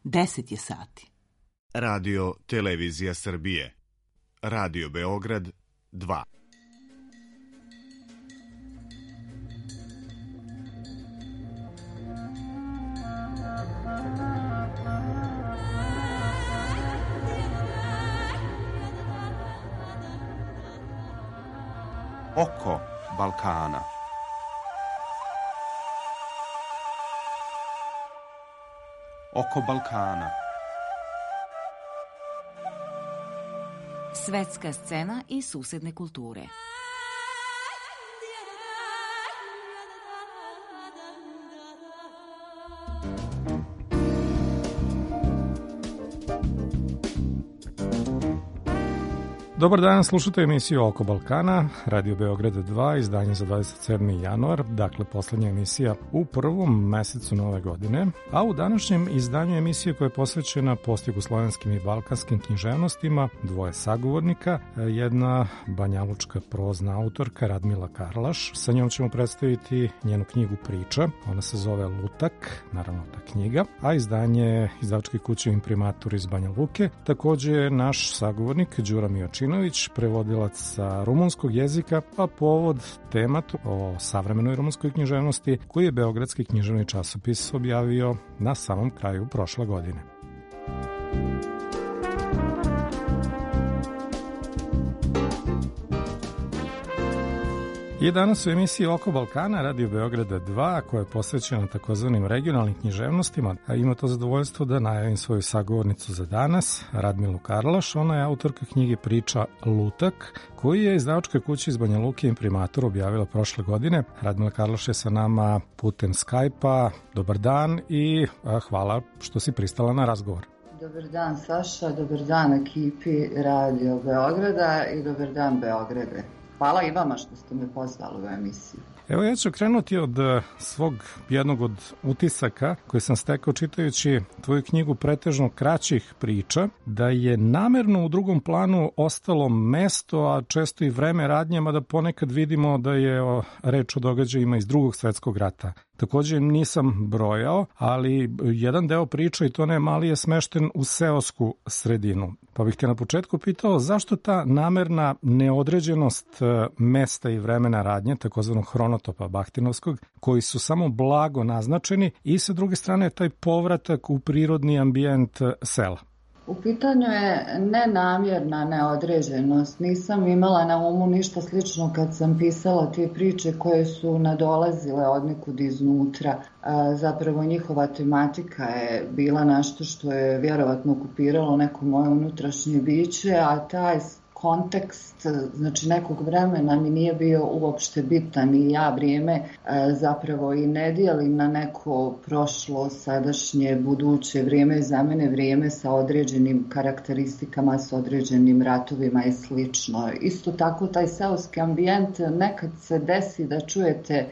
10 je sati. Radio Televizija Srbije. Radio Beograd 2. Oko Balkana. Oko Balkana. Svetska scena i susedne kulture. Dobar dan, slušate emisiju Oko Balkana, Radio Beograd 2, izdanje za 27. januar, dakle poslednja emisija u prvom mesecu nove godine, a u današnjem izdanju emisije koja je posvećena postjugoslovenskim i balkanskim književnostima, dvoje sagovornika, jedna banjalučka prozna autorka Radmila Karlaš, sa njom ćemo predstaviti njenu knjigu Priča, ona se zove Lutak, naravno ta knjiga, a izdanje izdavačke kuće Imprimatur iz Banja Luke, takođe naš sagovornik Đura Mijočinović, prevodilac sa rumunskog jezika, a povod tema o savremenoj rumunskoj književnosti koji je Beogradski književni časopis objavio na samom kraju prošle godine. I danas u emisiji Oko Balkana, Radio Beograda 2, koja je posvećena takozvanim regionalnim književnostima, a ima to zadovoljstvo da najavim svoju sagovornicu za danas, Radmilu Karlaš. Ona je autorka knjige Priča Lutak, koju je izdavačka kuća iz Banja Luke Imprimatur objavila prošle godine. Radmila Karlaš je sa nama putem Skype-a. Dobar dan i hvala što si pristala na razgovor. Dobar dan Saša, dobar dan ekipi Radio Beograda i dobar dan Beograde. Hvala i vama što ste me pozvali u emisiju. Evo ja ću krenuti od svog jednog od utisaka koji sam stekao čitajući tvoju knjigu pretežno kraćih priča, da je namerno u drugom planu ostalo mesto, a često i vreme radnje, mada ponekad vidimo da je reč o događajima iz Drugog svetskog rata. Takođe nisam brojao, ali jedan deo priča, i to ne mali, je smešten u seosku sredinu. Pa bih te na početku pitao zašto ta namerna neodređenost mesta i vremena radnje, takozvanog hronotopa Bahtinovskog, koji su samo blago naznačeni, i sa druge strane taj povratak u prirodni ambijent sela. U pitanju je nenamjerna neodređenost. Nisam imala na umu ništa slično kad sam pisala te priče koje su nadolazile od nekud iznutra. Zapravo njihova tematika je bila nešto što je vjerovatno okupiralo neko moje unutrašnje biće, a taj kontekst, znači nekog vremena mi nije bio uopšte bitan i ja vrijeme zapravo i ne dijelim na neko prošlo, sadašnje, buduće. Vrijeme je za mene vrijeme sa određenim karakteristikama, sa određenim ratovima i slično. Isto tako taj seoski ambijent, nekad se desi da čujete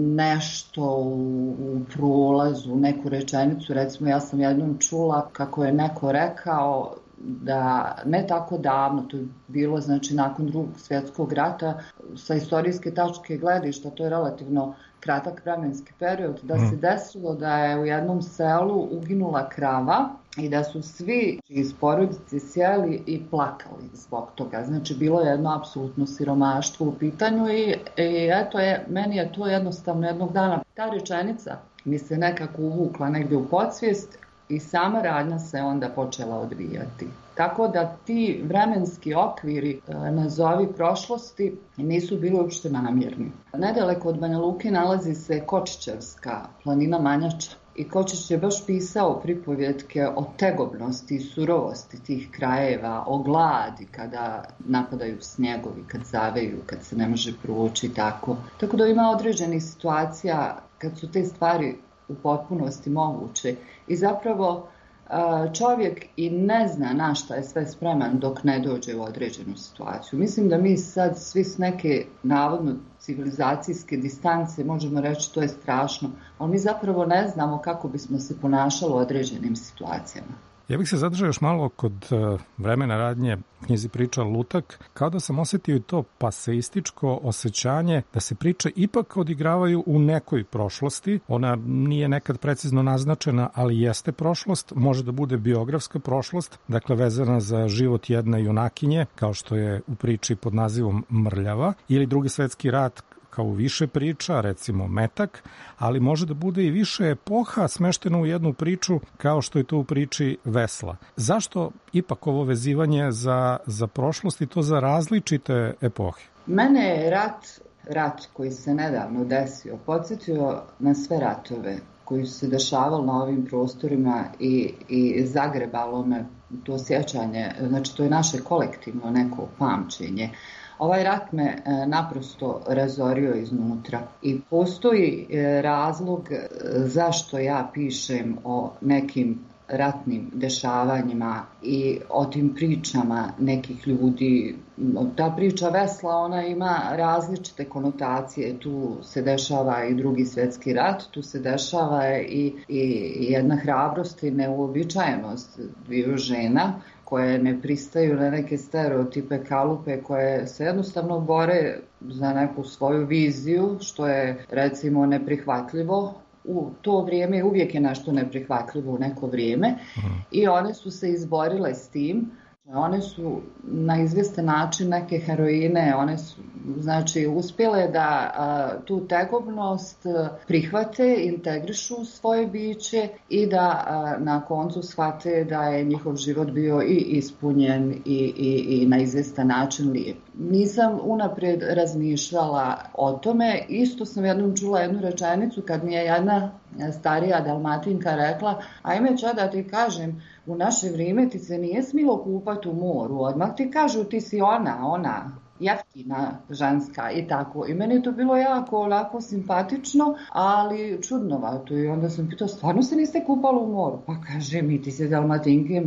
nešto u prolazu, neku rečenicu. Recimo ja sam jednom čula kako je neko rekao da ne tako davno, to je bilo znači nakon Drugog svjetskog rata, sa istorijske tačke gledišta, to je relativno kratak vremenski period, da se desilo da je u jednom selu uginula krava i da su svi iz porodice sjeli i plakali zbog toga. Znači bilo je jedno apsolutno siromaštvo u pitanju i eto meni je to jednostavno jednog dana ta rečenica mi se nekako uvukla negdje u podsvijest i sama radnja se onda počela odvijati. Tako da ti vremenski okviri, nazovi prošlosti, nisu bili uopšte namjerni. Nedaleko od Banja Luke nalazi se Kočićevska planina Manjača. I Kočić je baš pisao pripovjetke o tegobnosti i surovosti tih krajeva, o gladi kada napadaju snjegovi, kad zaveju, kad se ne može proći i tako. Tako da ima određenih situacija kad su te stvari u potpunosti moguće. I zapravo čovjek i ne zna na šta je sve spreman dok ne dođe u određenu situaciju. Mislim da mi sad svi s neke navodno civilizacijske distance možemo reći to je strašno, ali mi zapravo ne znamo kako bismo se ponašali u određenim situacijama. Ja bih se zadržao još malo kod vremena radnje knjizi Priča lutak, kao da sam osetio i to paseističko osjećanje da se priče ipak odigravaju u nekoj prošlosti. Ona nije nekad precizno naznačena, ali jeste prošlost, može da bude biografska prošlost, dakle vezana za život jedne junakinje, kao što je u priči pod nazivom Mrljava, ili Drugi svetski rat, kao u više priča, recimo Metak, ali može da bude i više epoha smešteno u jednu priču, kao što je to u priči Vesla. Zašto ipak ovo vezivanje za prošlost i to za različite epohe? Mene je rat koji se nedavno desio, podsjetio na sve ratove koji su se dešavali na ovim prostorima i zagrebalo me to sjećanje, znači to je naše kolektivno neko pamćenje. Ovaj rat me naprosto razorio iznutra i postoji razlog zašto ja pišem o nekim ratnim dešavanjima i o tim pričama nekih ljudi. Ta priča Vesla, ona ima različite konotacije. Tu se dešava i Drugi svjetski rat, tu se dešava i jedna hrabrost i neuobičajenost dviju žena koje ne pristaju na neke stereotipe, kalupe, koje se jednostavno bore za neku svoju viziju, što je recimo neprihvatljivo. U to vrijeme uvijek je nešto neprihvatljivo u neko vrijeme i one su se izborile s tim. One su na izvjestan način neke heroine, one su znači uspjele da tu tegobnost prihvate, integrišu u svoje biće i da na koncu shvate da je njihov život bio i ispunjen i na izvjestan način lijep. Nisam unaprijed razmišljala o tome, isto sam jednom čula jednu rečenicu kad mi je jedna starija Dalmatinka rekla: ajme ča da ti kažem, u naše vrijeme ti se nije smilo kupati u moru, odmah ti kažu ti si ona jeftina ženska i tako. I meni je to bilo jako lako simpatično, ali čudnovato. I onda sam pitao, stvarno se niste kupali u moru? Pa kaže mi, ti si Dalmatinke,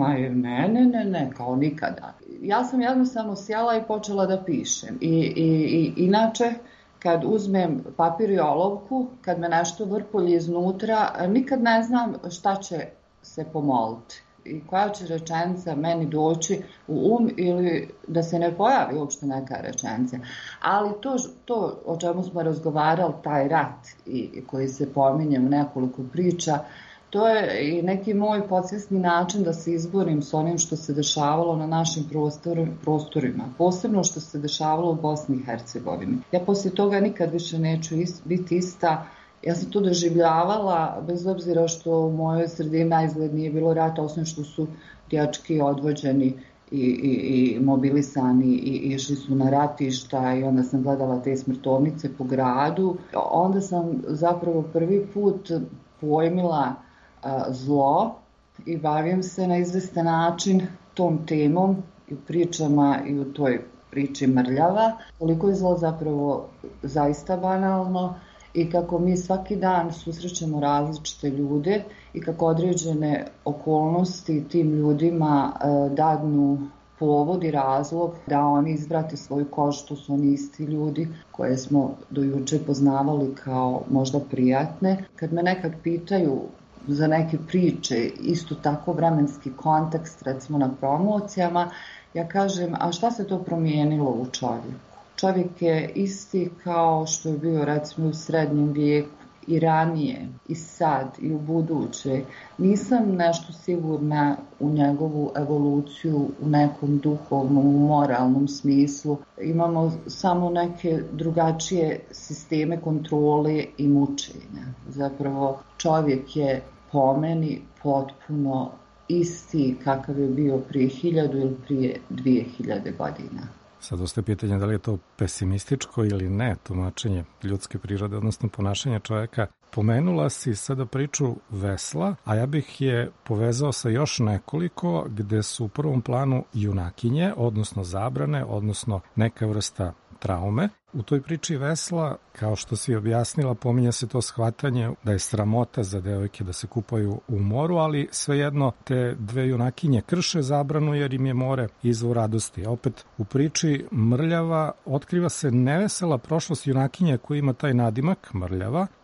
ne, kao nikada. Ja sam jednostavno sjela i počela da pišem. I inače, kad uzmem papir i olovku, kad me nešto vrpolji iznutra, nikad ne znam šta će se pomoliti i koja će rečenica meni doći u ili da se ne pojavi uopšte neka rečenica. Ali to o čemu smo razgovarali, taj rat i koji se pominje u nekoliko priča, to je i neki moj podsvjesni način da se izborim s onim što se dešavalo na našim prostorima, posebno što se dešavalo u Bosni i Hercegovini. Ja poslije toga nikad više neću biti ista. Ja sam to doživljavala, bez obzira što u mojoj sredini naizgled nije bilo rata, osim što su dječki odvođeni i mobilisani i išli su na ratišta i onda sam gledala te smrtovnice po gradu. Onda sam zapravo prvi put pojmila zlo i bavim se na izvestan način tom temom i pričama i u toj priči Mrljava. Koliko je zlo zapravo zaista banalno i kako mi svaki dan susrećemo različite ljude i kako određene okolnosti tim ljudima dadnu povod i razlog da oni izvrate svoju kožu. To su oni isti ljudi koje smo do juče poznavali kao možda prijatne. Kad me nekad pitaju za neke priče, isto tako vremenski kontekst, recimo na promocijama, ja kažem, a šta se to promijenilo u čovjeku? Čovjek je isti kao što je bio recimo u srednjem vijeku i ranije, i sad, i u buduće. Nisam nešto sigurna u njegovu evoluciju u nekom duhovnom, moralnom smislu. Imamo samo neke drugačije sisteme kontrole i mučenja. Zapravo čovjek je po meni potpuno isti kakav je bio prije 1000 ili prije 2000 godina. Sad ostaje pitanje da li je to pesimističko ili ne tumačenje ljudske prirode, odnosno ponašanja čovjeka. Pomenula si sada priču Vesla, a ja bih je povezao sa još nekoliko gde su u prvom planu junakinje, odnosno zabrane, odnosno neka vrsta traume. U toj priči Vesla, kao što si objasnila, pominja se to shvatanje da je sramota za devojke da se kupaju u moru, ali svejedno te dve junakinje krše zabranu jer im je more izvor radosti. Opet u priči Mrljava otkriva se nevesela prošlost junakinje koja ima taj nadimak Mrljava,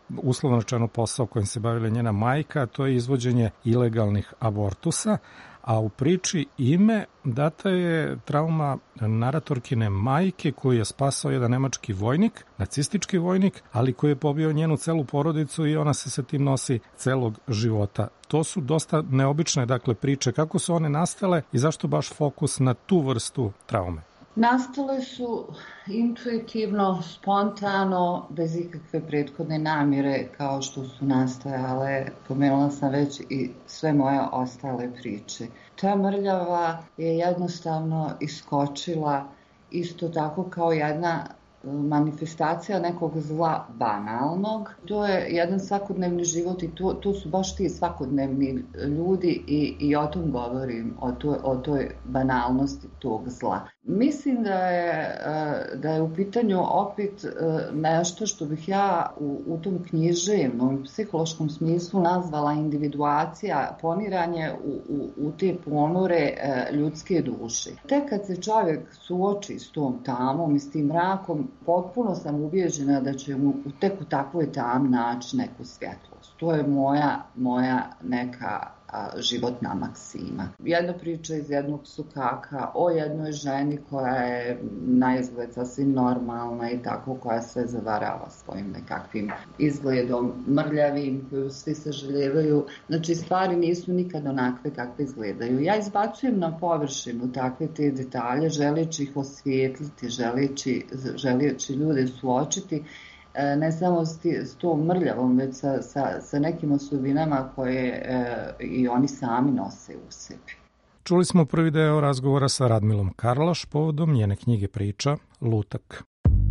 uslovno rečeno posao kojim se bavila njena majka, to je izvođenje ilegalnih abortusa, a u priči ime data je trauma naratorkine majke koju je spasao jedan nemački vojnik, nacistički vojnik, ali koji je pobio njenu celu porodicu i ona se sa tim nosi celog života. To su dosta neobične, dakle, priče. Kako su one nastale i zašto baš fokus na tu vrstu traume? Nastale su intuitivno, spontano, bez ikakve prethodne namjere, kao što su nastajale, pomenula sam već, i sve moje ostale priče. Ta mrljava je jednostavno iskočila isto tako kao jedna manifestacija nekog zla banalnog. To je jedan svakodnevni život i to su baš ti svakodnevni ljudi i o tom govorim, o toj banalnosti tog zla. Mislim da je u pitanju opet nešto što bih ja u tom književnom psihološkom smislu nazvala individuacija, poniranje u te ponore ljudske duše. Tek kad se čovjek suoči s tom tamom i s tim mrakom, potpuno sam ubijeđena da će mu tek u takvoj tam naći neku svjetlost. To je moja neka životna maksima. Jedna priča iz jednog sukaka o jednoj ženi koja je naizgled sasvim normalna i tako, koja sve zavarava svojim nekakvim izgledom mrljavim koju svi sažaljevaju. Znači, stvari nisu nikad onakve kakve izgledaju. Ja izbacujem na površinu takve te detalje, želeći ih osvijetliti, želeći ljude suočiti ne samo s tom mrljavom, već sa nekim osobinama koje i oni sami nose u sebi. Čuli smo prvi deo razgovora sa Radmilom Karlaš povodom njene knjige priča Lutak.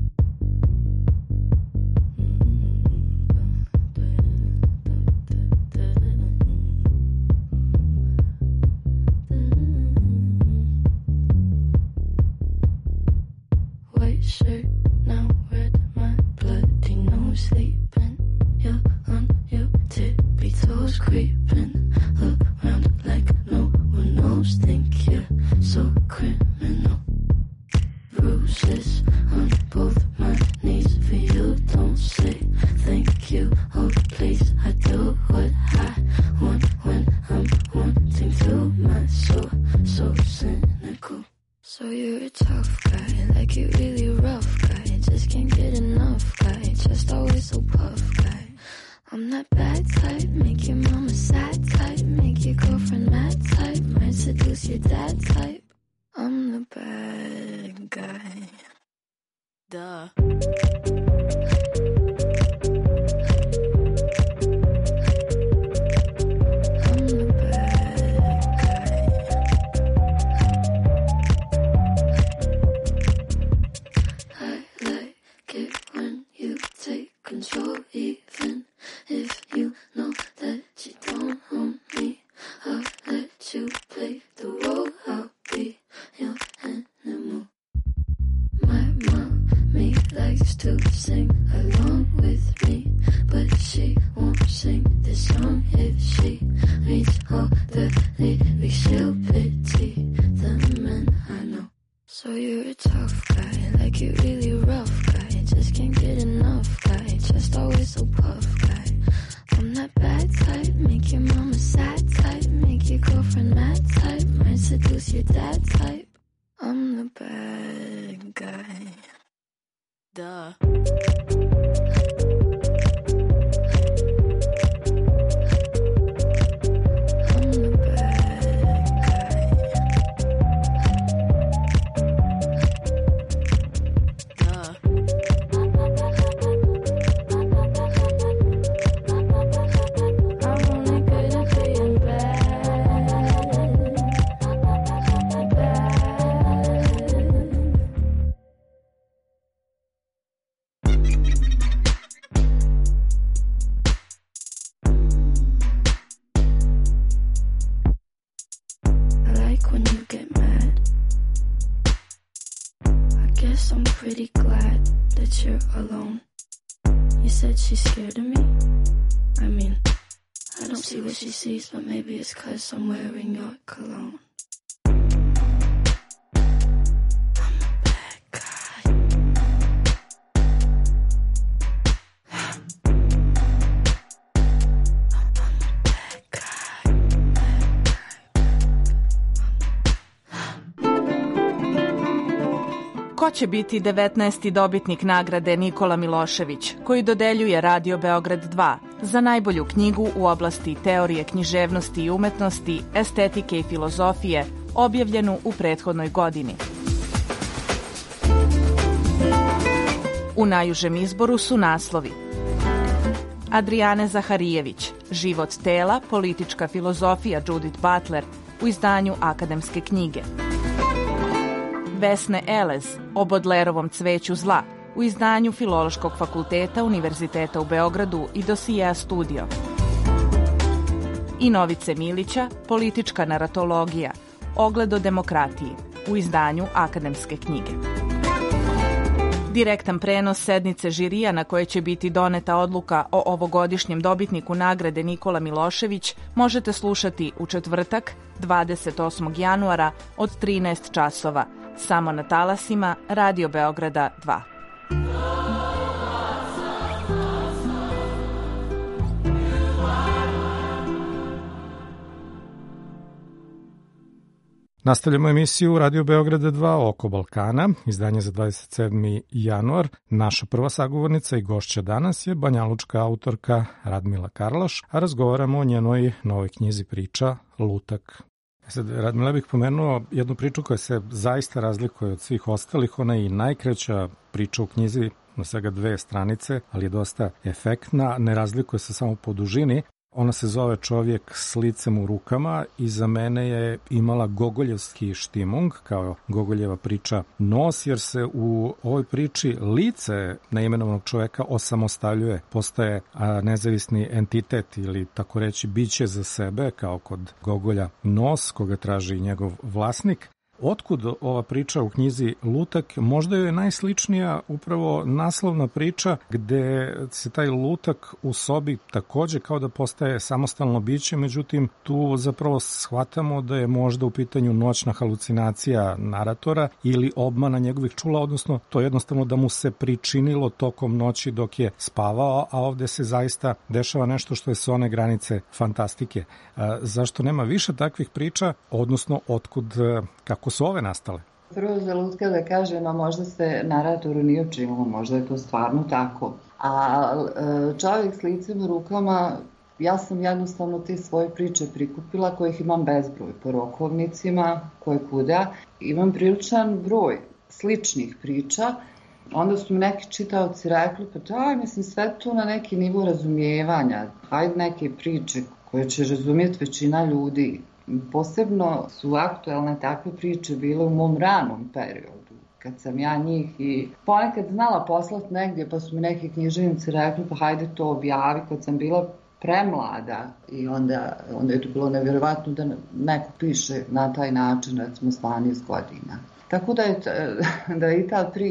Sleeping, you're on your tippy toes, creeping around like no one knows. Think you're so criminal. Bruises on both my knees for you. Don't say thank you. Oh please, I do what I want when I'm wanting to. My soul so cynical. So you're a tough guy, like you really rough guy. Just can't get enough guy, just always so puff guy. I'm that bad type, make your mama sad type, make your girlfriend mad type, might seduce your dad type. I'm the bad guy. Duh. Control, even if you know that you don't own me. I'll let you play the role. I'll be your animal. My mommy likes to sing along with me, but she won't sing this song if she reads all the lyrics. She'll pity the men I know. So you're a tough guy, like you really rough guy. Just can't get enough guy, just always so puff guy. I'm that bad type, make your mama sad type, make your girlfriend mad type, might seduce your dad type. I'm the bad guy. Duh. Pretty glad that you're alone. You said she's scared of me. I mean, I don't see what she sees, but maybe it's 'cause I'm wearing your cologne. I'm a bad guy. Ko će biti 19. dobitnik nagrade Nikola Milošević, koji dodeljuje Radio Beograd 2 za najbolju knjigu u oblasti teorije književnosti i umetnosti, estetike i filozofije, objavljenu u prethodnoj godini? U najužem izboru su naslovi: Adrijane Zaharijević, Život tela, politička filozofija Judith Butler u izdanju Akademske knjige. Vesne Elez o Bodlerovom cveću zla u izdanju Filološkog fakulteta Univerziteta u Beogradu i Dosija Studio. I Novice Milića, Politička naratologija, Ogled o demokratiji u izdanju Akademske knjige. Direktan prenos sednice žirija na koje će biti doneta odluka o ovogodišnjem dobitniku nagrade Nikola Milošević možete slušati u četvrtak, 28. januara od 13 časova, samo na talasima Radio Beograda 2. Nastavljamo emisiju Radio Beograda 2 Oko Balkana, izdanje za 27. januar. Naša prva sagovornica i gošća danas je banjalučka autorka Radmila Karlaš, a razgovaramo o njenoj novoj knjizi priča Lutak. Sad, Radmila, bih pomenuo jednu priču koja se zaista razlikuje od svih ostalih. Ona je i najkraća priča u knjizi, na svega 2 stranice, ali je dosta efektna, ne razlikuje se samo po dužini. Ona se zove Čovjek s licem u rukama i za mene je imala gogoljevski štimung, kao Gogoljeva priča Nos, jer se u ovoj priči lice neimenovanog čovjeka osamostaljuje, postaje nezavisni entitet ili tako reći biće za sebe, kao kod Gogolja Nos, koga traži njegov vlasnik. Otkud ova priča u knjizi Lutak? Možda je najsličnija upravo naslovna priča gde se taj lutak u sobi takođe kao da postaje samostalno biće, međutim tu zapravo shvatamo da je možda u pitanju noćna halucinacija naratora ili obmana njegovih čula, odnosno to jednostavno da mu se pričinilo tokom noći dok je spavao, a ovde se zaista dešava nešto što je sa one granice fantastike. Zašto nema više takvih priča, odnosno otkud, kako su ove nastale? Prvo za Lutka da kažem, a možda se naratoru nije učinilo, možda je to stvarno tako. A Čovjek s licem u rukama, ja sam jednostavno te svoje priče prikupila, kojih imam bezbroj po rokovnicima, koje kuda. Imam priličan broj sličnih priča. Onda su mi neki čitaoci rekli, pa daj, mislim, sve to na neki nivo razumijevanja. Hajde neke priče koje će razumjeti većina ljudi. Posebno su aktuelne takve priče bile u mom ranom periodu, kad sam ja njih i ponekad znala poslati negdje, pa su mi neki književnici rekli, pa hajde to objavi, kad sam bila premlada i onda je to bilo nevjerovatno da neko piše na taj način, recimo s 12 godina. Tako da je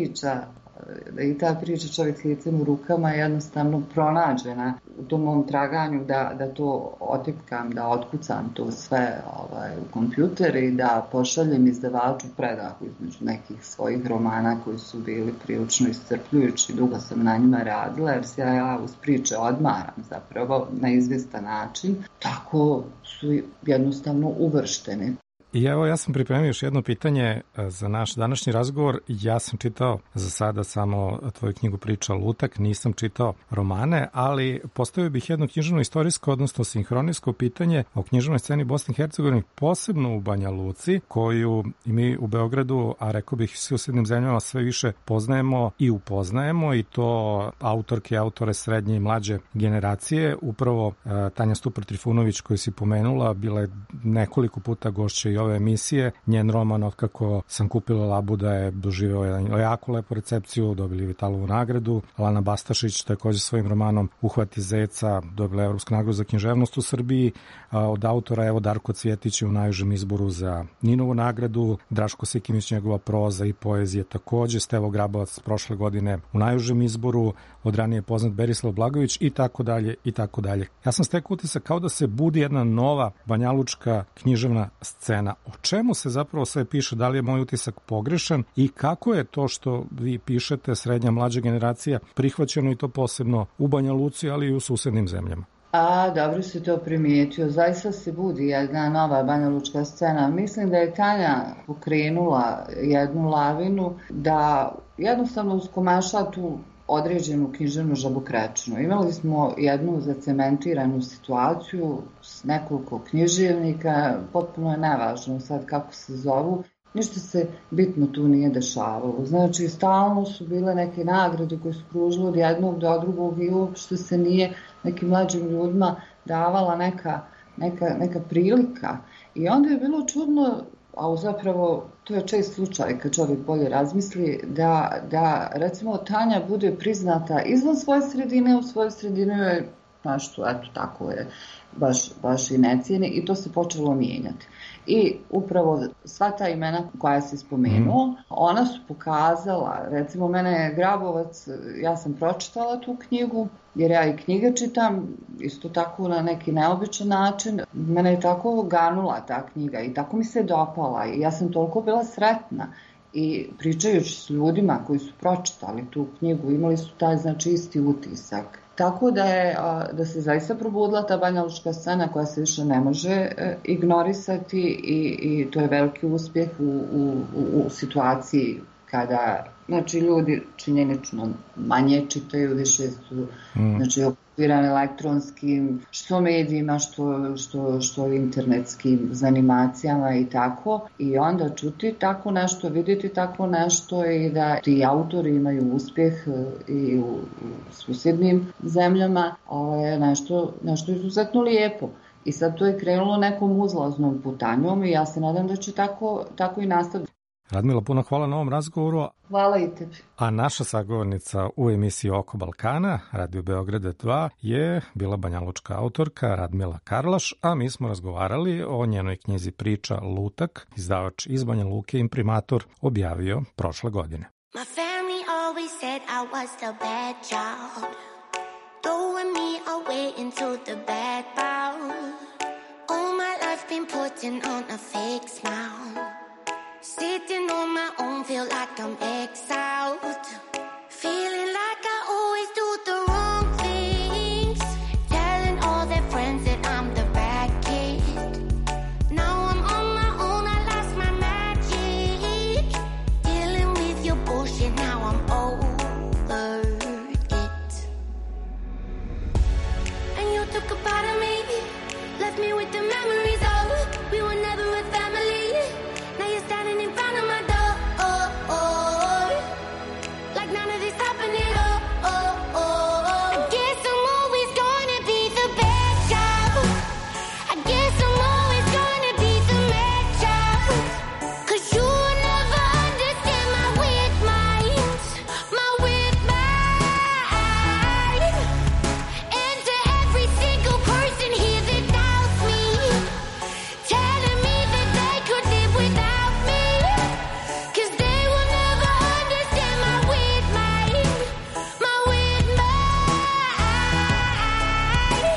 i ta priča Čovjek s licem u rukama je jednostavno pronađena u tom mom traganju da to otipkam, da otkucam to sve u kompjuter i da pošaljem izdavaču predahu između nekih svojih romana koji su bili prilično iscrpljujući. Dugo sam na njima radila jer se ja uz priče odmaram zapravo na izvjestan način. Tako su jednostavno uvršteni. I evo, ja sam pripremio još jedno pitanje za naš današnji razgovor. Ja sam čitao za sada samo tvoju knjigu priča Lutak, nisam čitao romane, ali postavio bih jedno književno istorijsko, odnosno sinhronijsko pitanje o književnoj sceni Bosne i Hercegovine, posebno u Banja Luci, koju i mi u Beogradu, a rekao bih i susednim zemljama, sve više poznajemo i upoznajemo, i to autorke i autore srednje i mlađe generacije. Upravo Tanja Stupar-Trifunović, koju si pomenula, bila je nekoliko puta gošća i ove emisije. Njen roman Otkako sam kupila Labuda je doživeo jednu jako lepu recepciju, dobili Vitalovu nagradu. Lana Bastašić takođe svojim romanom Uhvati zeca dobila Evropsku nagradu za književnost u Srbiji. Od autora evo Darko Cvjetić je u najužem izboru za Ninovu nagradu, Draško Sikimić, njegova proza i poezije takođe, Stevo Grabovac prošle godine u najužem izboru, od ranije poznat Berislav Blagović i tako dalje i tako dalje. Ja sam stekao utisak kao da se budi jedna nova banjalučka književna scena. O čemu se zapravo sve piše? Da li je moj utisak pogrešan i kako je to što vi pišete, srednja mlađa generacija, prihvaćeno i to posebno u Banja Luci, ali i u susednim zemljama? Dobro si to primijetio. Zaista se budi jedna nova banjalučka scena. Mislim da je Tanja pokrenula jednu lavinu da jednostavno uskomaša tu određenu književnu žabokrečinu. Imali smo jednu zacementiranu situaciju s nekoliko književnika, potpuno je nevažno sad kako se zovu, ništa se bitno tu nije dešavalo. Znači, stalno su bile neke nagrade koje su kružile od jednog do drugog i uopšte se nije nekim mlađim ljudima davala neka prilika. I onda je bilo čudno, a zapravo to je čest slučaj kad čovjek bolje razmisli, da recimo Tanja bude priznata izvan svoje sredine, u svojoj sredini je nešto, eto tako je, baš i ne cijeni i to se počelo mijenjati. I upravo sva ta imena koja se spomenuo, ona su pokazala, recimo mene je Grabovac, ja sam pročitala tu knjigu, jer ja i knjige čitam, isto tako na neki neobičan način, mene je tako ganula ta knjiga i tako mi se dopala i ja sam toliko bila sretna. I pričajući s ljudima koji su pročitali tu knjigu, imali su taj znači isti utisak. Tako da se zaista probudila ta banjalučka scena koja se više ne može ignorisati i to je veliki uspjeh u situaciji kada znači, ljudi činjenično manje čitaju, više su znači, okupirani elektronskim, što medijima, što internetskim zanimacijama i tako. I onda čuti tako nešto, vidjeti tako nešto i da ti autori imaju uspjeh i u susjednim zemljama, je nešto izuzetno lijepo. I sad to je krenulo nekom uzlaznom putanjom i ja se nadam da će tako i nastaviti. Radmila, puno hvala na ovom razgovoru. Hvala i tebi. A naša sagovornica u emisiji Oko Balkana, Radio Beograda 2, je bila banjalučka autorka Radmila Karlaš, a mi smo razgovarali o njenoj knjizi priča Lutak, izdavač iz Banja Luke Imprimator objavio prošle godine. My family always said I was the bad child, throwing me away into the bad bowl. All my life been putting on a fake smile. Sitting on my own, feel like I'm exiled. Feeling like I always do the wrong things. Telling all their friends that I'm the bad kid. Now I'm on my own, I lost my magic. Dealing with your bullshit, now I'm over it. And you took a part of me, left me with the memories of we were never a family. Now you're standing in front of my door, like none of this happened at all. I guess I'm always gonna be the bad child. I guess I'm always gonna be the mad child. 'Cause you will never understand my weird mind, my weird mind. And to every single person here that doubts me, telling me that they could live without me, 'cause they will never understand my weird mind, my weird mind.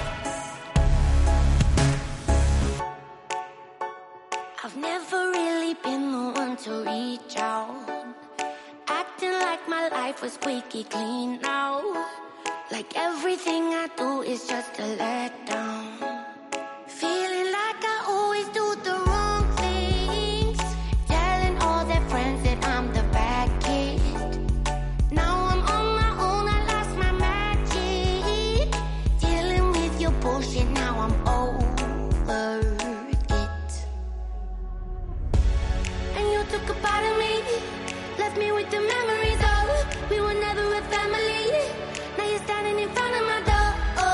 I've never really been the one to reach out, acting like my life was squeaky clean now, like everything I do is just a letdown. Feeling like I always do the wrong things, telling all their friends that I'm the bad kid. Now I'm on my own, I lost my magic. Dealing with your bullshit, now I'm over it. And you took a part of me, left me with the memories of we were never a family. Now you're standing in front of my door,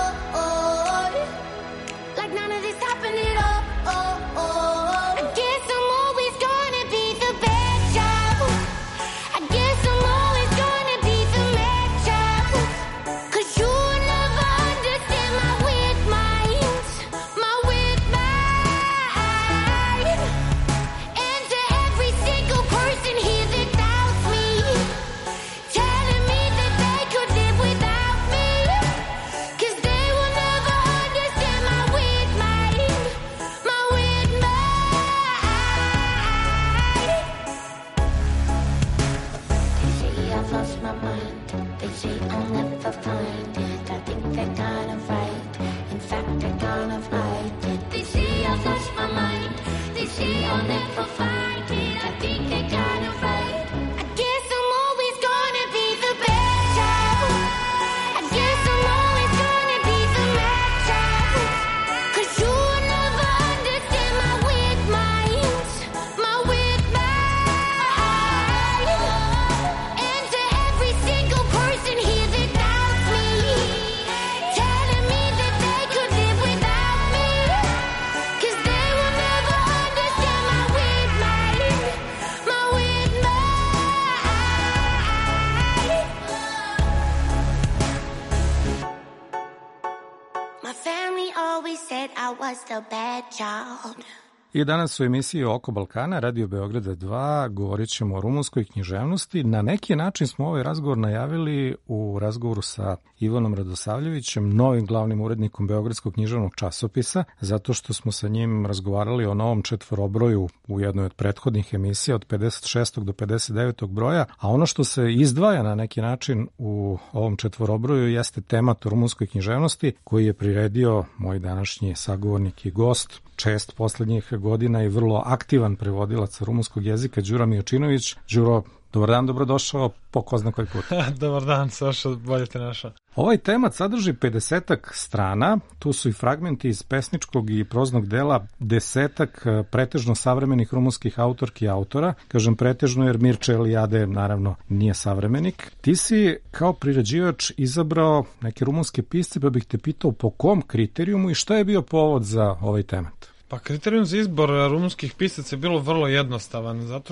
like none of this happened at all. I guess I'm always gonna be the bad child. I guess I'm always gonna be the mad child. 'Cause you will never understand my weird mind, my weird mind. And to every single person here that doubts me, telling me that they could live without me, I'll never find it. I think I got it right. I guess I'm always gonna be the bad child. I guess I'm always gonna be the mad child. 'Cause you'll never understand my weird mind. My weird mind. And to every single person here that doubts me, telling me that they could live without me, 'cause they will never understand my weird mind. My weird mind. My family always said I was the bad child. I danas u emisiji Oko Balkana, Radio Beograda 2, govorit ćemo o rumunskoj književnosti. Na neki način smo ovaj razgovor najavili u razgovoru sa Ivanom Radosavljevićem, novim glavnim urednikom Beogradskog književnog časopisa, zato što smo sa njim razgovarali o novom četvorobroju u jednoj od prethodnih emisija od 56. do 59. broja, a ono što se izdvaja na neki način u ovom četvorobroju jeste temat o rumunskoj književnosti koji je priredio moj današnji sagovornik i gost, čest poslednjih godina i vrlo aktivan prevodilac rumunskog jezika Đura Mijočinović. Đuro, dobar dan, dobrodošao po ko zna koji put. Dobar dan, Saša, bolje te našao. Ovaj temat sadrži 50-ak strana, tu su i fragmenti iz pesničkog i proznog dela 10-ak pretežno savremenih rumunskih autorki i autora. Kažem pretežno jer Mircea Eliade naravno nije savremenik. Ti si kao priređivač izabrao neke rumunske pisce, pa bih te pitao po kom kriterijumu i šta je bio povod za ovaj temat? Pa kriterijum za izbor rumunskih pisaca je bilo vrlo jednostavan, zato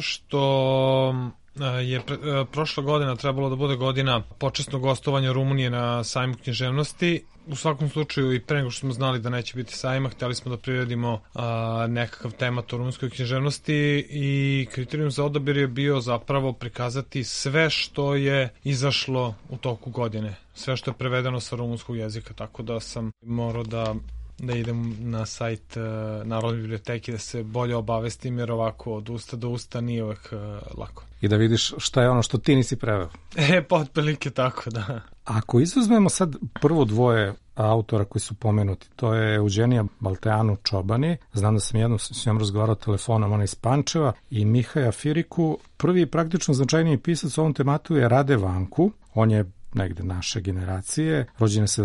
što je prošla godina trebalo da bude godina počasnog gostovanja Rumunije na sajmu književnosti. U svakom slučaju i pre nego što smo znali da neće biti sajma, hteli smo da priredimo nekakav temat o rumunskoj književnosti i kriterijum za odabir je bio zapravo prikazati sve što je izašlo u toku godine, sve što je prevedeno sa rumunskog jezika, tako da sam morao da idem na sajt Narodne biblioteke da se bolje obavestim, jer ovako od usta do usta nije uvek lako. I da vidiš šta je ono što ti nisi preveo. Pa otprilike tako, da. Ako izuzmemo sad prvo dvoje autora koji su pomenuti, to je Eugenija Balteanu Čobani, znam da sam jednom s njom razgovarao telefonom, ona iz Pančeva, i Mihaja Firiku. Prvi praktično značajniji pisac u ovom tematu je Rade Vanku, on je negde naše generacije, rođen je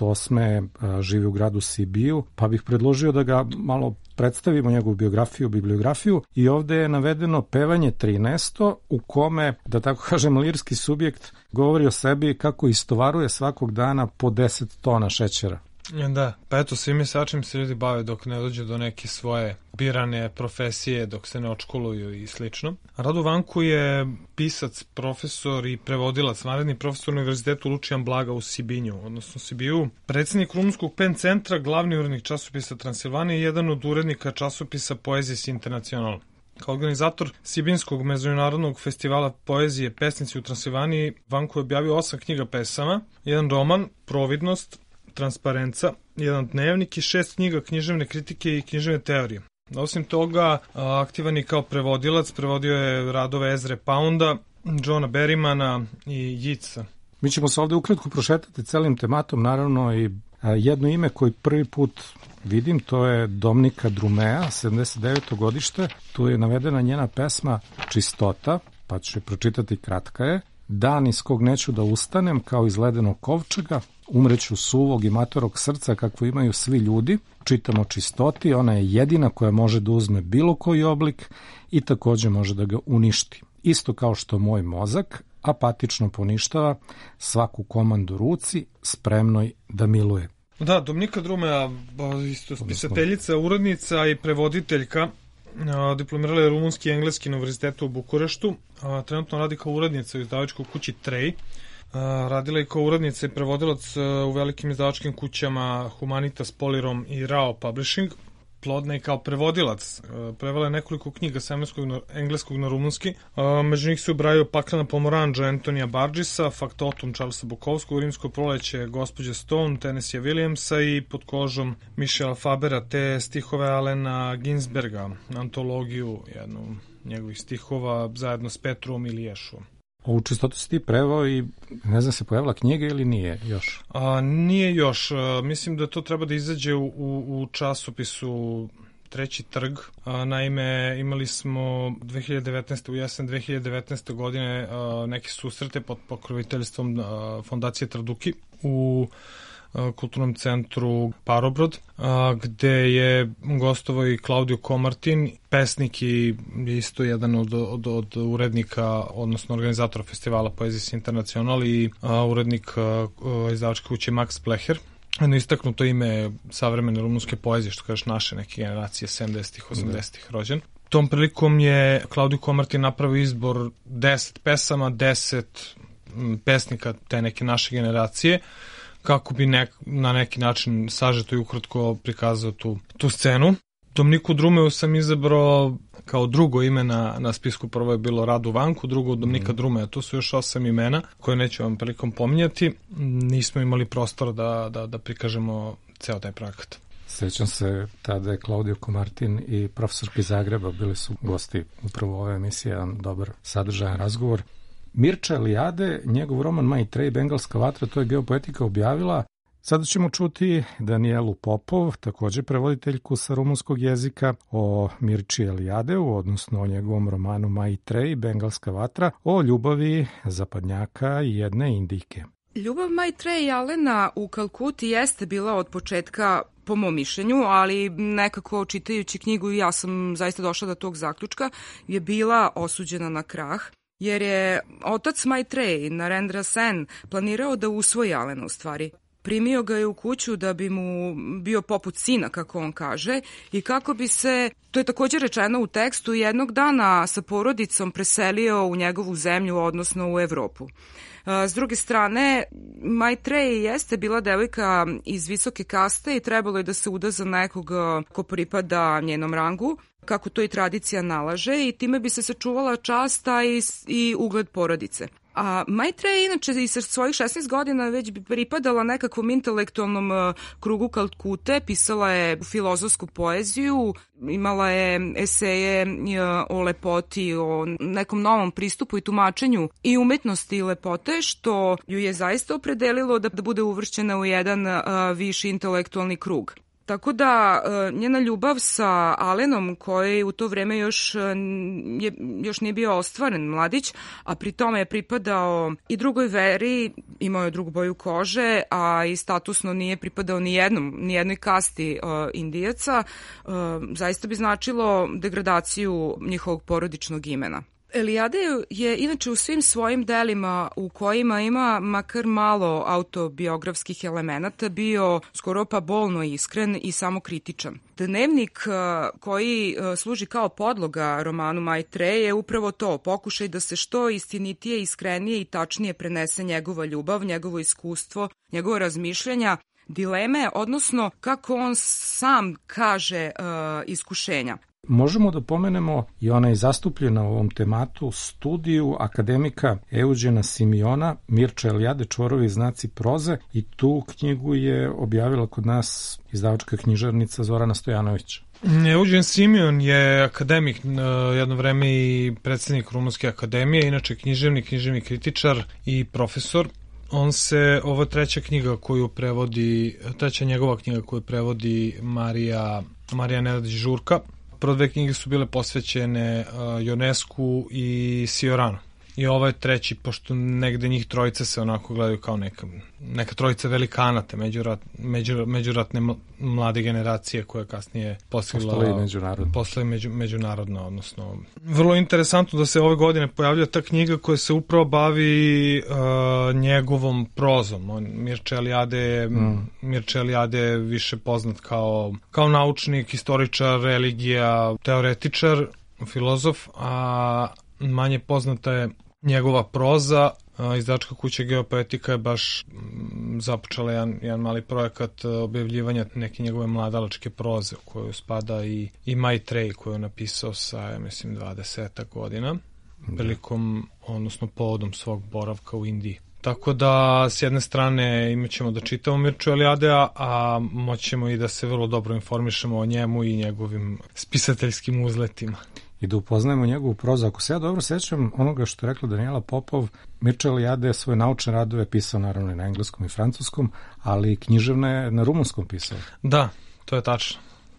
78. Živi u gradu Sibiju, pa bih predložio da ga malo predstavimo, njegovu biografiju, bibliografiju, i ovde je navedeno Pevanje 13. u kome, da tako kažem, lirski subjekt govori o sebi kako istovaruje svakog dana po 10 tona šećera. Da, pa eto, svi mi sačim se ljudi bave dok ne dođe do neke svoje birane profesije, dok se ne odškoluju i slično. Radu Vanku je pisac, profesor i prevodilac, vanredni profesor na Univerzitetu Lučijan Blaga u Sibinju, odnosno Sibiju, predsjednik rumunskog PEN centra, glavni urednik časopisa Transilvanije i jedan od urednika časopisa Poezijs Internacional. Kao organizator Sibinskog međunarodnog festivala poezije Pesnici u Transilvaniji, Vanku je objavio 8 knjiga pesama, jedan roman, Providnost, Transparenca, jedan dnevnik i 6 knjiga književne kritike i književne teorije. Osim toga, aktivan je kao prevodilac, prevodio je radove Ezre Pounda, Johna Berrimana i Yica. Mi ćemo se ovde ukratko prošetati celim tematom, naravno, i jedno ime koji prvi put vidim, to je Domnika Drumea, 79. godište. Tu je navedena njena pesma Čistota, pa ću je pročitati, kratka je. Dan iz kog neću da ustanem kao iz ledenog kovčega, umreću suvog i matorog srca kakvo imaju svi ljudi, čitam o čistoti, ona je jedina koja može da uzme bilo koji oblik i takođe može da ga uništi. Isto kao što moj mozak apatično poništava svaku komandu ruci, spremnoj da miluje. Da, Domnika Drumea, isto pisateljica, urednica i prevoditeljka, diplomirala je rumunski i engleski na Univerzitetu u Bukureštu, trenutno radi kao urednica u izdavačkoj kući Trej, radila je kao urednica i prevodilac u velikim izdavačkim kućama Humanitas, Polirom i Rao Publishing. Plodna je kao prevodilac, prevela je nekoliko knjiga sa engleskog na rumunski, među njih se ubrajaju Paklena pomoranđa Antonija Bargisa, Faktotum Charlesa Bukovskog, Rimsko proleće Gospođe Stone, Tennessee Williamsa i Pod kožom Michela Fabera, te stihove Alena Ginsberga, antologiju jednu njegovih stihova zajedno s Petrom i Liješom. Ovu čistotu si ti prevao i ne znam se pojavila knjiga ili nije još? Nije još. Mislim da to treba da izađe u časopisu Treći trg. Naime, imali smo 2019. u jesen 2019. godine neke susrete pod pokroviteljstvom Fondacije Traduki u kulturnom centru Parobrod, gde je gostovao i Claudio Comartin, pesnik i isto jedan od urednika, odnosno organizatora festivala Poezis Internacional i urednik izdavačke kuće Max Pleher. Jedno istaknuto ime savremene rumunske poezije, što kažeš naše neke generacije 70-ih, 80-ih rođen. Tom prilikom je Claudio Comartin napravio izbor 10 pesama, 10 pesnika te neke naše generacije, kako bi na neki način sažeto i ukratko prikazao tu scenu. Dominiku Drumeu sam izabrao kao drugo ime na spisku. Prvo je bilo Radu Vanku, drugo Dominika Drumeja. To su još 8 imena koje neću vam prilikom pominjati. Nismo imali prostora da prikažemo ceo taj projekat. Sećam se, tada je Claudio Comartin i profesorki Zagreba bili su gosti upravo ove emisije, jedan dobar sadržajan razgovor. Mirča Eliade, njegov roman Maitreyi, Bengalska vatra, to je Geopoetika objavila. Sada ćemo čuti Danijelu Popov, također prevoditeljku sa rumunskog jezika, o Mirči Eliadeu, odnosno o njegovom romanu Maitreyi, Bengalska vatra, o ljubavi zapadnjaka i jedne Indijke. Ljubav Maitreyi Allena u Kalkuti jeste bila od početka, po mom mišljenju, ali nekako čitajući knjigu i ja sam zaista došla do tog zaključka, je bila osuđena na krah, jer je otac Maitreyi, Narendra Sen, planirao da usvoji Allena u stvari. Primio ga je u kuću da bi mu bio poput sina, kako on kaže, i kako bi se, to je također rečeno u tekstu, jednog dana sa porodicom preselio u njegovu zemlju, odnosno u Evropu. S druge strane, Maitreyi jeste bila devojka iz visoke kaste i trebalo je da se uda za nekog ko pripada njenom rangu, kako to i tradicija nalaže, i time bi se sačuvala čast i ugled porodice. A Maitreyi inače i sa svojih 16 godina već bi pripadala nekakvom intelektualnom krugu Kalkute, pisala je filozofsku poeziju, imala je eseje o lepoti, o nekom novom pristupu i tumačenju i umetnosti i lepote, što ju je zaista opredelilo da bude uvršćena u jedan viši intelektualni krug. Tako da njena ljubav sa Allenom, koji u to vreme još nije bio ostvaren mladić, a pri tome je pripadao i drugoj veri, imao je drugu boju kože, a i statusno nije pripadao ni jednoj kasti Indijaca, zaista bi značilo degradaciju njihovog porodičnog imena. Eliade je inače u svim svojim delima u kojima ima makar malo autobiografskih elemenata bio skoro pa bolno iskren i samokritičan. Dnevnik koji služi kao podloga romanu Maitreyi je upravo to, pokušaj da se što istinitije, iskrenije i tačnije prenese njegova ljubav, njegovo iskustvo, njegova razmišljanja, dileme, odnosno kako on sam kaže iskušenja. Možemo da pomenemo i ona je zastupljena u ovom tematu studiju akademika Euđena Simiona, Mirča Eliade, čvorovi znaci proze, i tu knjigu je objavila kod nas izdavačka knjižarnica Zorana Stojanovića. Euđen Simion je akademik, jedno vreme i predsjednik Rumunske akademije, inače književni kritičar i profesor. Ovo je treća njegova knjiga koju prevodi Marija Nedadić Žurka. Prve dve knjige su bile posvećene Ionescu i Sioranu. I ovo je treći, pošto negde njih trojice se onako gledaju kao neka trojica velikana, te međuratne mlade generacije koje kasnije postale međunarodno, odnosno. Vrlo interesantno da se ove godine pojavlja ta knjiga koja se upravo bavi njegovom prozom. Mirča Eliade je više poznat kao naučnik, historičar, religija, teoretičar, filozof, a manje poznata je njegova proza. Izdavačka kuća Geopoetika je baš započela jedan mali projekat objavljivanja neke njegove mladalačke proze, u koju spada i Maitreyi, koju je napisao sa, mislim, 20 godina, odnosno povodom svog boravka u Indiji. Tako da, s jedne strane, imat ćemo da čitamo Mirču Eliadea, a moćemo i da se vrlo dobro informišemo o njemu i njegovim spisateljskim uzletima. I da upoznajemo njegovu prozu. Ako se ja dobro sećam onoga što je rekla Danijela Popov, Mirča Eliade je svoje naučne radove pisao naravno i na engleskom i francuskom, ali književne je na rumunskom pisao. Da, to je tačno.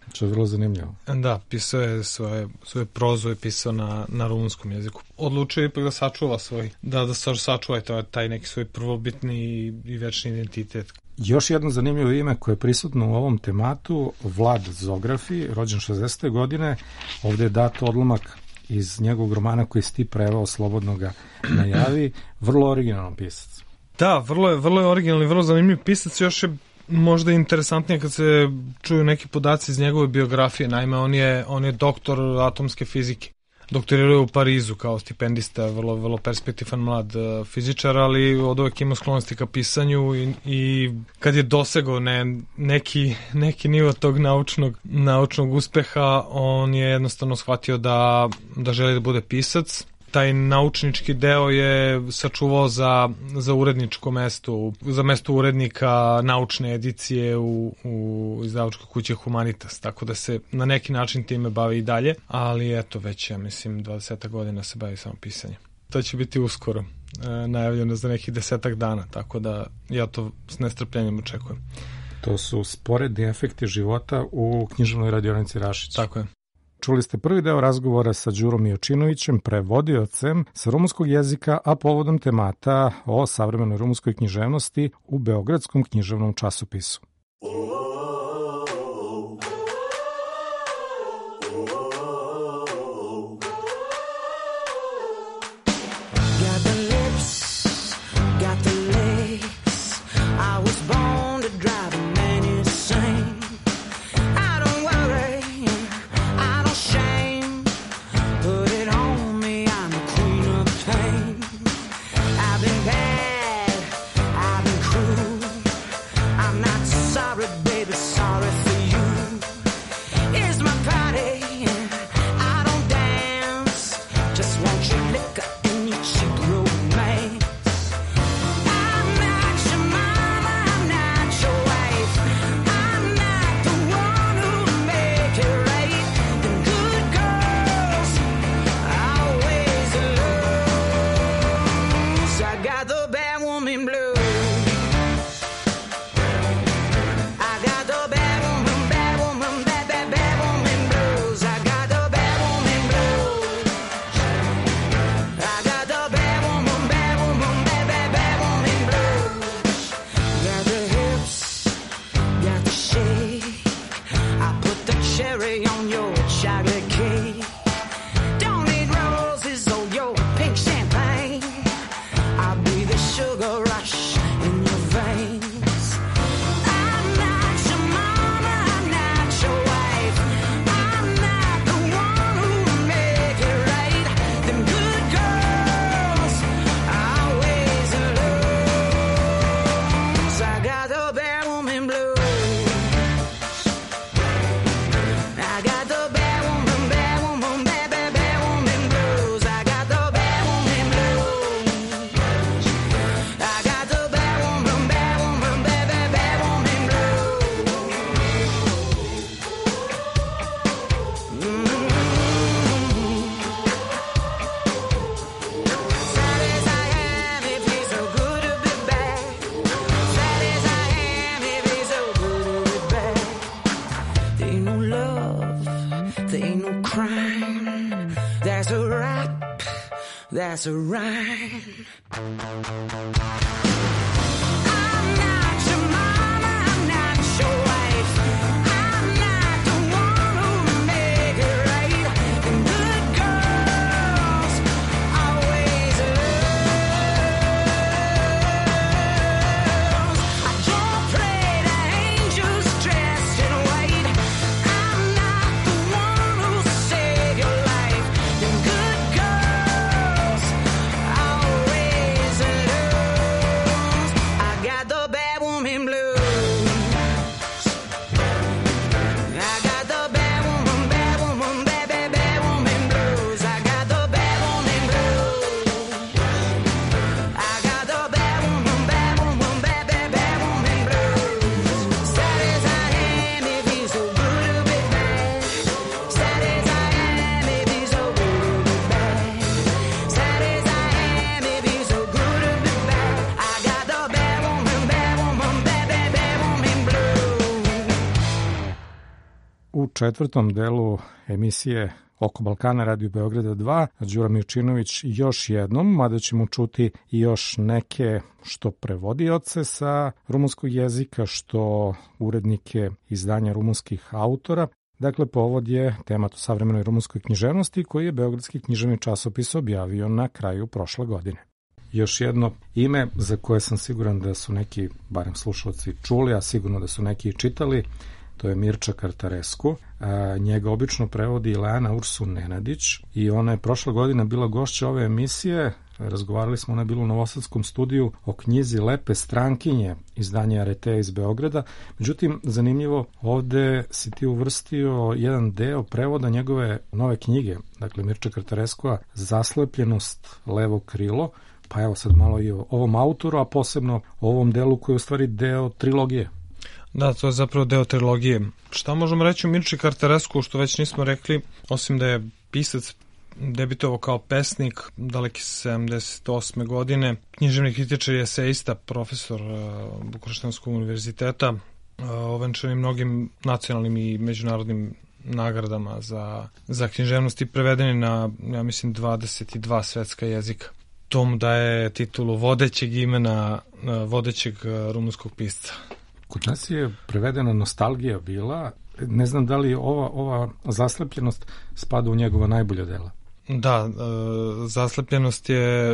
Što je vrlo zanimljivo. Da, pisao je svoje prozu je pisao na rumunskom jeziku. Odlučio je ipak da sačuva da sačuva taj neki svoj prvobitni i večni identitet. Još jedno zanimljivo ime koje je prisutno u ovom tematu, Vlad Zografi, rođen 60. godine. Ovde je dat odlomak iz njegovog romana koji si ti preveo, slobodno ga najavi. Vrlo originalan pisac. Da, vrlo je originalni, vrlo zanimljiv pisac. Još je možda interesantnije kad se čuju neki podaci iz njegove biografije. Naime, on je doktor atomske fizike. Doktorirao je u Parizu kao stipendista, vrlo perspektivan mlad fizičar, ali od uvek ima sklonosti ka pisanju i kad je dosegao neki nivo tog naučnog uspeha, on je jednostavno shvatio da želi da bude pisac. Taj naučnički deo je sačuvao za uredničko mesto, za mesto urednika naučne edicije u izdavačkoj kući Humanitas, tako da se na neki način time bavi i dalje, ali eto već, ja mislim, 20 godina se bavi samo pisanjem. To će biti uskoro, najavljeno za nekih 10 dana, tako da ja to s nestrpljenjem očekujem. To su sporedni efekti života u književnoj radionici Rašić. Tako je. Čuli ste prvi deo razgovora sa Đurom Jočinovićem, prevodiocem sa rumunskog jezika, a povodom temata o savremenoj rumunskoj književnosti u Beogradskom književnom časopisu. That's a rhyme. četvrtom delu emisije Oko Balkana Radio Beograda 2, Đura Mirčinović još jednom, mada ćemo čuti i još neke što prevodioce sa rumunskog jezika, što urednike izdanja rumunskih autora. Dakle, povod je temat o savremenoj rumunskoj književnosti koji je Beogradski književni časopis objavio na kraju prošle godine. Još jedno ime za koje sam siguran da su neki, barem slušalci, čuli, a sigurno da su neki i čitali, to je Mirča Kartarescu. Njega obično prevodi Ileana Ursu Nenadić i ona je prošle godine bila gošća ove emisije. Razgovarali smo, ona je bila u Novosadskom studiju o knjizi Lepe strankinje izdanja Arete iz Beograda. Međutim, zanimljivo, ovde si ti uvrstio jedan deo prevoda njegove nove knjige, dakle Mirča Kartarescua, Zaslepljenost levo krilo. Pa evo sad malo i o ovom autoru, a posebno o ovom delu koji je u stvari deo trilogije. Da, to je zapravo deo trilogije. Šta možemo reći o Mirči Kartarescu, što već nismo rekli, osim da je pisac debitovao kao pesnik daleke 78. godine, književni kritičar i eseista, profesor Bukureštanskog univerziteta, ovenčani mnogim nacionalnim i međunarodnim nagradama za književnost i prevedeni na, ja mislim, 22 svetska jezika. To mu daje titulu vodećeg imena vodećeg rumunskog pisca. Kod nas je prevedena Nostalgija bila. Ne znam da li ova Zaslepljenost spada u njegova najbolja dela. Da, Zaslepljenost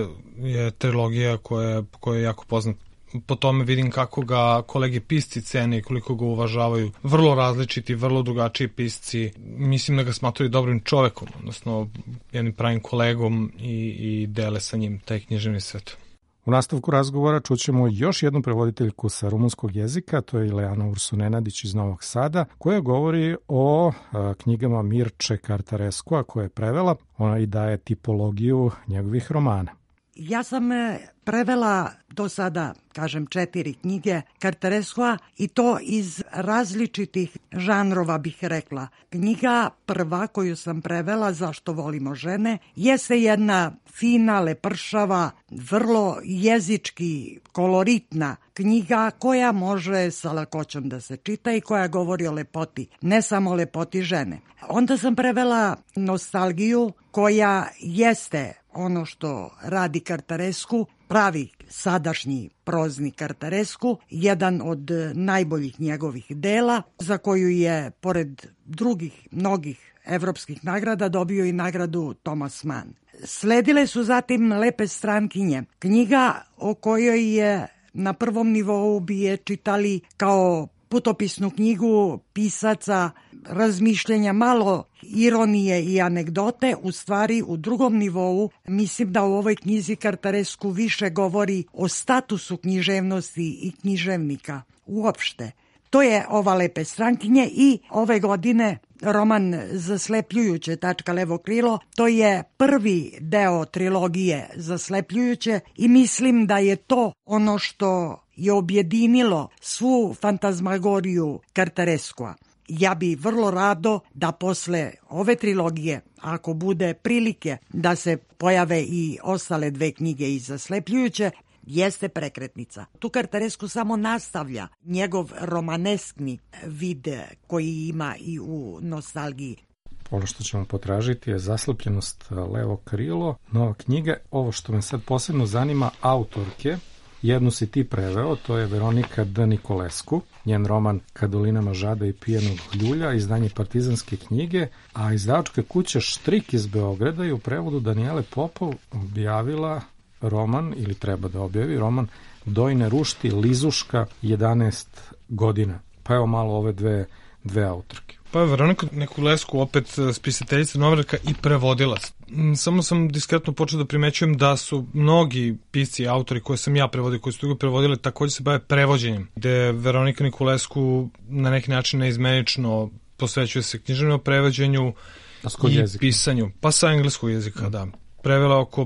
je trilogija koja je jako poznata. Po tome vidim kako ga kolege pisci cene i koliko ga uvažavaju. Vrlo različiti, vrlo drugačiji pisci. Mislim da ga smatraju dobrim čovekom, odnosno jednim pravim kolegom i dele sa njim taj književni svet. U nastavku razgovora čućemo još jednu prevoditeljku sa rumunskog jezika, to je Ileana Ursu Nenadić iz Novog Sada, koja govori o knjigama Mirče Kartarescua koje je prevela. Ona i daje tipologiju njegovih romana. Ja sam prevela do sada, kažem, 4 knjige Kartarescua i to iz različitih žanrova, bih rekla. Knjiga prva koju sam prevela, Zašto volimo žene, jeste jedna fina, lepršava, vrlo jezički koloritna knjiga koja može sa lakoćom da se čita i koja govori o lepoti, ne samo lepoti žene. Onda sam prevela Nostalgiju koja jeste ono što radi Kartarescu, pravi sadašnji prozni Kartarescu, jedan od najboljih njegovih dela, za koju je, pored drugih mnogih evropskih nagrada, dobio i nagradu Thomas Mann. Sledile su zatim Lepe strankinje, knjiga o kojoj je na prvom nivou bi je čitali kao putopisnu knjigu pisaca, razmišljenja, malo ironije i anegdote. U stvari, u drugom nivou mislim da u ovoj knjizi Kartarescu više govori o statusu književnosti i književnika uopšte. To je ova Lepe strankinje i ove godine roman Zaslepljujuće, levo krilo. To je prvi deo trilogije Zaslepljujuće i mislim da je to ono što je objedinilo svu fantazmagoriju Kartarescua. Ja bi vrlo rado da posle ove trilogije, ako bude prilike da se pojave i ostale 2 knjige iz Zaslepljujuće, jeste prekretnica. Tu Kartarescu samo nastavlja njegov romaneskni vid koji ima i u Nostalgiji. Ono što ćemo potražiti je Zaslepljenost levo krilo, nova knjiga. Ovo što me sad posebno zanima, autorke, jednu si ti preveo, to je Veronika D. Nikolescu, njen roman Kadolinama žada i pijenog hljulja, izdanje Partizanske knjige, a izdavačka kuća Štrik iz Beograda je u prevodu Danijele Popov objavila roman, ili treba da objavi roman, Dojne Rušti, Lizuška, 11 godina. Pa evo malo ove dve autorke. Pa je Veronika Nikolescu opet spisateljica, novinarka i prevodilac. Samo sam diskretno počeo da primećujem da su mnogi pisci i autori koje sam ja prevodio, koji su drugi prevodili, takođe se bave prevođenjem, gde Veronika Nikolescu na neki način neizmenično posvećuje se književnom prevođenju i jezika. Pisanju. Pa sa engleskog jezika, da. Prevela oko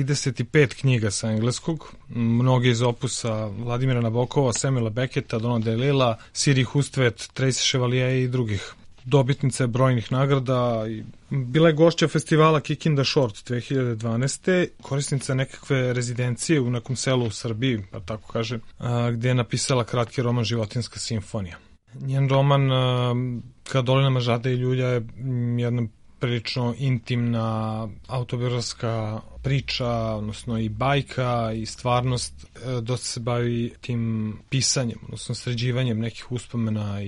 35 knjiga sa engleskog, mnoge iz opusa Vladimira Nabokova, Samuela Becketa, Dona DeLille, Siri Hustvedt, Tracy Chevalier i drugih. Dobitnica je brojnih nagrada. Bila je gošća festivala Kikinda Short 2012. Korisnica nekakve rezidencije u nekom selu u Srbiji, tako kaže, gde je napisala kratki roman Životinjska simfonija. Njen roman Ka dolinama žade i ljulja je jedna prilično intimna autobiografska priča, odnosno i bajka i stvarnost. Dosta se bavi tim pisanjem, odnosno sređivanjem nekih uspomena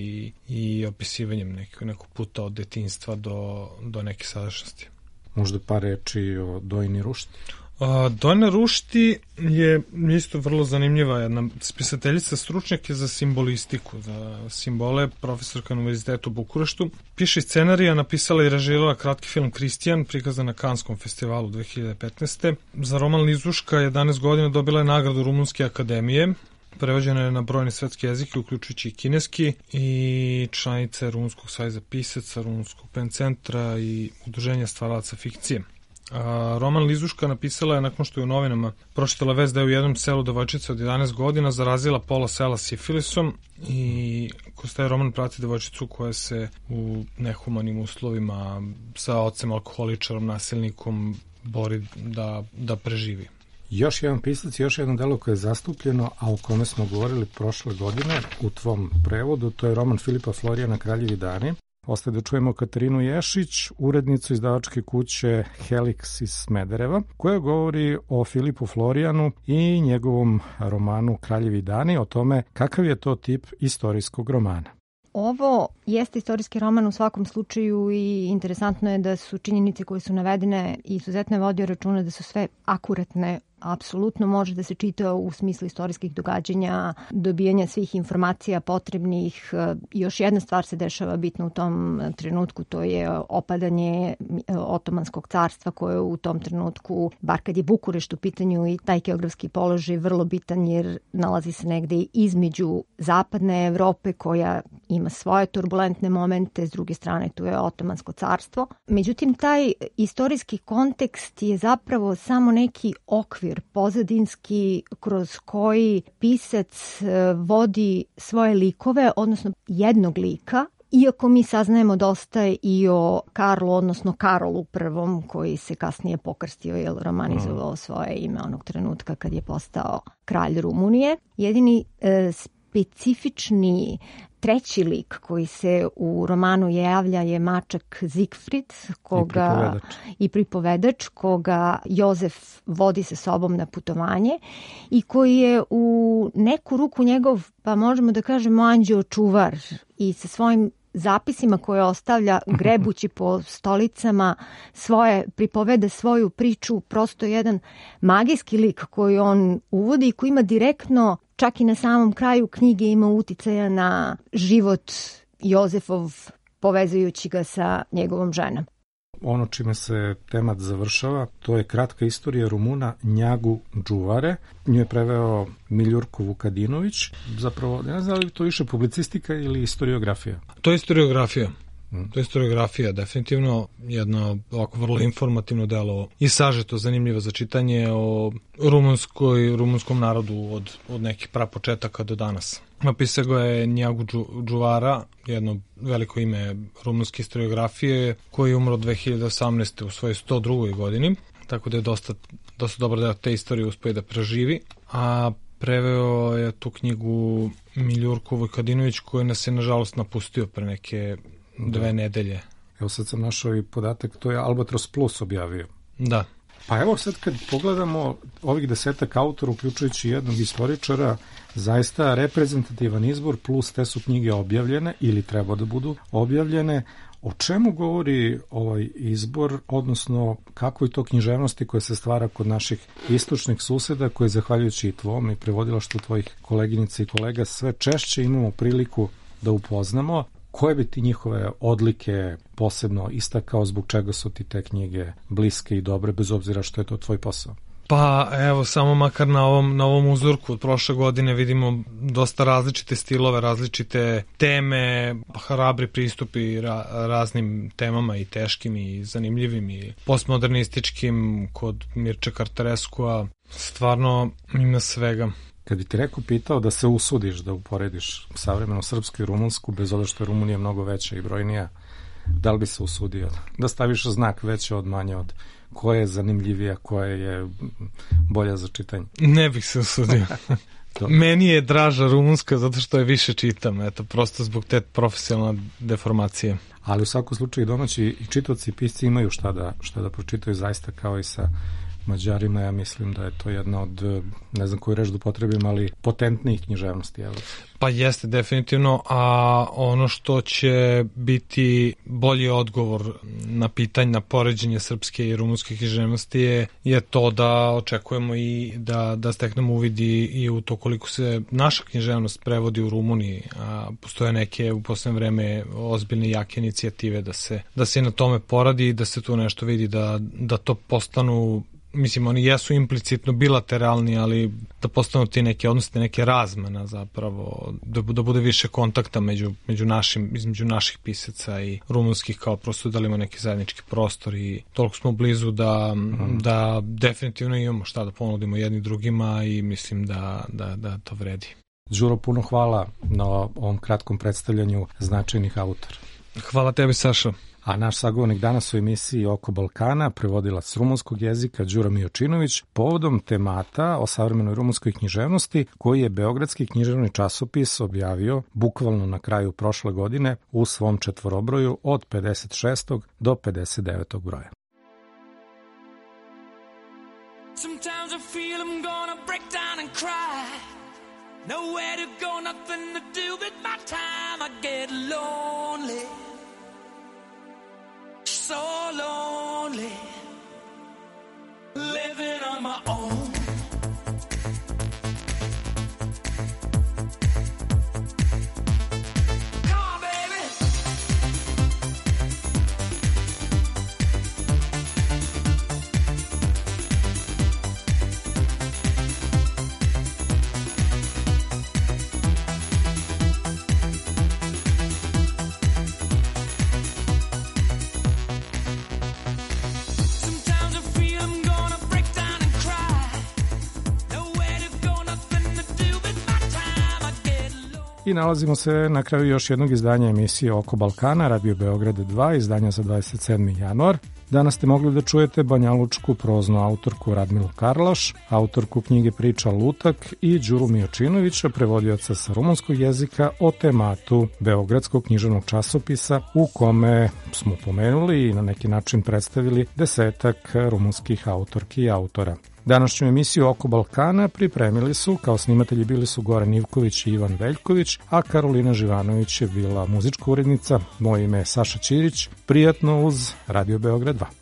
i opisivanjem nekog puta od detinjstva do neke sadašnjosti. Možda par reči o Dojni Rušti? Dojna Rušti je isto vrlo zanimljiva, jedna spisateljica, stručnjak je za simbolistiku, za simbole, profesorka na Univerzitetu u Bukureštu. Piše i scenarija, napisala i režirala kratki film Kristijan, prikazan na Kanskom festivalu 2015. Za roman Lizuška 11 godina dobila je nagradu Rumunske akademije, prevođena je na brojne svetske jezike, uključujući i kineski, i članice Rumunskog saveza pisaca, Rumunskog pen centra i udruženja stvaralaca fikcije. Roman Lizuška napisala je nakon što je u novinama pročitala vest da je u jednom selu devojčica od 11 godina zarazila pola sela sifilisom i kroz taj roman prati devojčicu koja se u nehumanim uslovima sa ocem alkoholičarom, nasilnikom bori da preživi. Još jedan pisac, još jedno delo koje je zastupljeno, a o kome smo govorili prošle godine u tvom prevodu, to je roman Filipa Florijana Kraljevi dani. Ostaje da čujemo Katarinu Ješić, urednicu izdavačke kuće Helix iz Smedereva, koja govori o Filipu Florijanu i njegovom romanu Kraljevi dani, o tome kakav je to tip istorijskog romana. Ovo jeste istorijski roman u svakom slučaju i interesantno je da su činjenice koje su navedene i izuzetno je vodio računa da su sve akuratne. Apsolutno može da se čita u smislu istorijskih događanja, dobijanja svih informacija potrebnih. Još jedna stvar se dešava bitno u tom trenutku, to je opadanje Otomanskog carstva koje u tom trenutku, bar kad je Bukurešt u pitanju i taj geografski položaj vrlo bitan jer nalazi se negde između zapadne Evrope koja ima svoje turbulentne momente, s druge strane tu je Otomansko carstvo. Međutim, taj istorijski kontekst je zapravo samo neki okvir pozadinski kroz koji pisac vodi svoje likove, odnosno jednog lika, iako mi saznajemo dosta i o Karlu, odnosno Karolu I, koji se kasnije pokrstio jer romanizovao svoje ime onog trenutka kad je postao kralj Rumunije. Jedini specifični treći lik koji se u romanu javlja je mačak Zigfrid i pripovedač koga Jozef vodi sa sobom na putovanje i koji je u neku ruku njegov, pa možemo da kažemo, anđeo čuvar i sa svojim zapisima koje ostavlja grebući po stolicama pripoveda svoju priču, prosto jedan magijski lik koji on uvodi i koji ima direktno, čak i na samom kraju knjige, ima uticaja na život Jozefov, povezujući ga sa njegovom ženom. Ono čime se temat završava, to je kratka istorija Rumuna Njagu Džuvare. Nju je preveo Miljurko Vukadinović. Zapravo, ne znam da li to više publicistika ili historiografija? To je historiografija. To je historiografija, definitivno jedno ovako vrlo informativno delo i sažeto zanimljivo za čitanje o rumunskom narodu od nekih prapočetaka do danas. Napisao ga je Njagu Džuvara, jedno veliko ime rumunske historiografije, koji je umro 2018. u svojoj 102. godini, tako da je dosta dobro da te istorije uspije da preživi, a preveo je tu knjigu Miljurko Vukadinović, koji nas je nažalost napustio pre neke 2 nedelje. Evo sad sam našao i podatak, to je Albatros Plus objavio. Da. Pa evo sad kad pogledamo ovih 10 autora, uključujući jednog istoričara, zaista reprezentativan izbor, plus te su knjige objavljene ili treba da budu objavljene. O čemu govori ovaj izbor, odnosno kako je to književnosti koja se stvara kod naših istočnih suseda, koje zahvaljujući i tvom i prevodilaštvu tvojih koleginica i kolega sve češće imamo priliku da upoznamo? Koje bi ti njihove odlike posebno istakao, zbog čega su ti te knjige bliske i dobre, bez obzira što je to tvoj posao? Pa evo, samo makar na ovom uzorku od prošle godine vidimo dosta različite stilove, različite teme, hrabri pristupi raznim temama i teškim i zanimljivim i postmodernističkim kod Mirče Kartarescua. Stvarno ima svega. Kad bi ti pitao da se usudiš da uporediš savremeno srpsku i rumunsku, bez obzira što je Rumunija mnogo veća i brojnija, da li bi se usudio da staviš znak veće od manje od koja je zanimljivija, koja je bolja za čitanje? Ne bih se usudio. Meni je draža rumunska zato što je više čitam, eto, prosto zbog te profesionalne deformacije. Ali u svakom slučaju domaći i čitaoci i pisci imaju šta da pročitaju, zaista kao i sa Mađarima. Ja mislim da je to jedna od, ne znam koju reč da upotrebim, ali potentnijih književnosti. Pa jeste, definitivno, a ono što će biti bolji odgovor na pitanje, na poređenje srpske i rumunske književnosti je to da očekujemo i da steknemo uvidi i u to koliko se naša književnost prevodi u Rumuniji. Postoje neke u poslednje vreme ozbiljne i jake inicijative da se na tome poradi i da se tu nešto vidi, da to postanu, mislim, oni jesu implicitno bilateralni, ali da postanu ti neke odnosi, neke razmena zapravo, da bude više kontakta između naših pisaca i rumunskih, kao prosto da li ima neki zajednički prostor i toliko smo blizu da definitivno imamo šta da ponudimo jedni drugima i mislim da to vredi. Đuro, puno hvala na ovom kratkom predstavljanju značajnih autora. Hvala tebi, Saša. A naš sagovornik danas u emisiji Oko Balkana, prevodilac rumunskog jezika Đuro Mijočinović, povodom temata o savremenoj rumunskoj književnosti koji je Beogradski književni časopis objavio bukvalno na kraju prošle godine u svom četvorobroju od 56. do 59. broja. Sometimes I feel I'm gonna break down and cry. Nowhere to go, nothing to do with my time. I get lonely. So lonely, living on my own. Come on, baby. I nalazimo se na kraju još jednog izdanja emisije Oko Balkana, Radio Beograd 2, izdanja za 27. januar. Danas ste mogli da čujete banjalučku proznu autorku Radmilu Karlaš, autorku knjige Priča Lutak i Đuru Mijočinovića, prevodioca sa rumunskog jezika o tematu Beogradskog književnog časopisa u kome smo pomenuli i na neki način predstavili 10 rumunskih autorki i autora. Današnju emisiju Oko Balkana pripremili su, kao snimatelji bili su Goran Ivković i Ivan Veljković, a Karolina Živanović je bila muzička urednica. Moje ime je Saša Ćirić. Prijatno uz Radio Beograd 2.